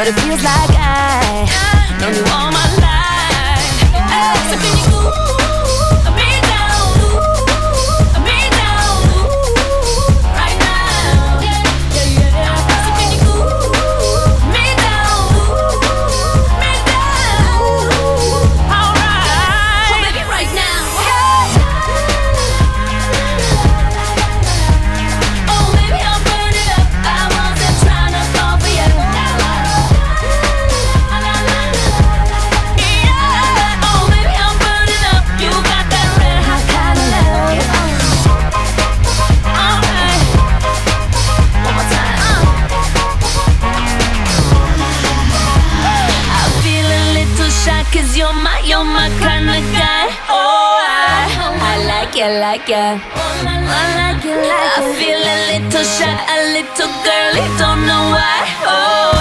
but it feels like I known you all my life. So can you me down, me down, right now? So can you me down, alright? So baby, right now. Oh baby, I'll burn it up. I wasn't trying to fall for you. Yeah. Oh baby, I'm burning up. You got that red hot kind of love. Alright, one more time. I feel a little shy 'cause you're my kind of guy. Oh, I like you, like you. I like you, like you. I feel a little shy, a little girly, don't know why. Oh,